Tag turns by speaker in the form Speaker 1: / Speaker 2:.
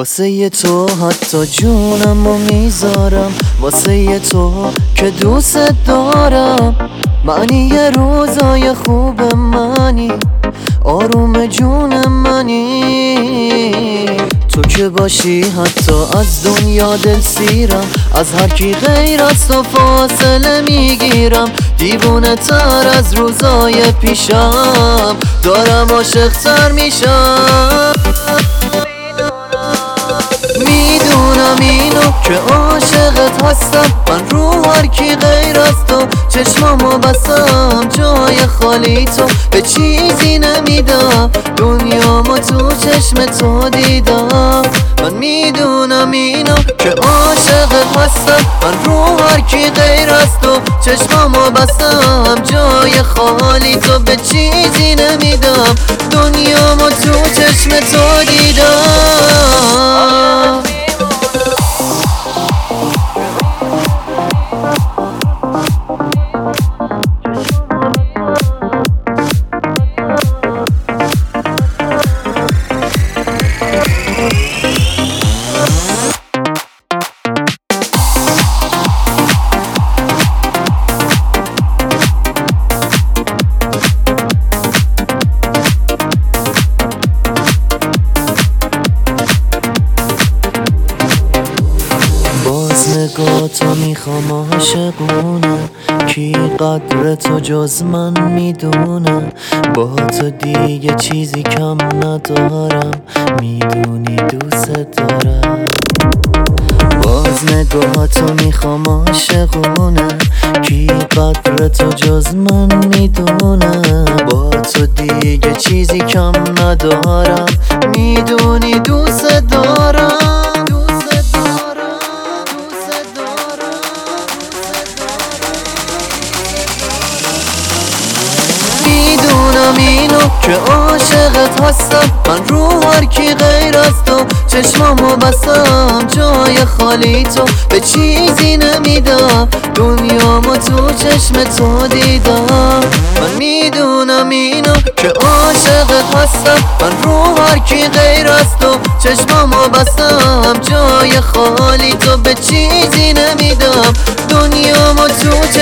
Speaker 1: واسه تو حتی جونمو میذارم، واسه تو که دوست دارم. منی یه روزای خوب منی، آروم جون منی. تو که باشی حتی از دنیا دل سیرم، از هر کی غیر از تو فاصله میگیرم. دیوونه تر از روزای پیشم، دارم عاشق تر میشم. میدونم اینو که عاشقت هستم، من رو هر کی غیر از تو چشمامو بستم. جای خالی تو به چیزی نمیدم، دنیامو تو چشم تو دیدم. من میدونم اینو که عاشقت هستم، من رو هر کی غیر از تو چشمامو بستم. جای خالی تو به چیزی نمیدم، دنیامو تو چشم تو دیدم. نگاه تو میخوام عاشقونه، کی قدر تو جز من میدونه. با تو دیگه چیزی کم ندارم، میدونی دوست دارم. باز نگاه تو میخوام عاشقونه، کی قدر تو جز من میدونه. با تو دیگه چیزی کم ندارم، میدونی دوست دارم. میدونم اینو که عاشقت هستم، من رو هر کی غیر از تو چشمامو بستم. جای خالی تو به چیزی نمیدم، دنیامو تو چشم تو دیدم. من میدونم اینو که عاشقت هستم، من رو هر کی غیر از تو چشمامو بستم. جای خالی تو به چیزی نمیدم، دنیامو تو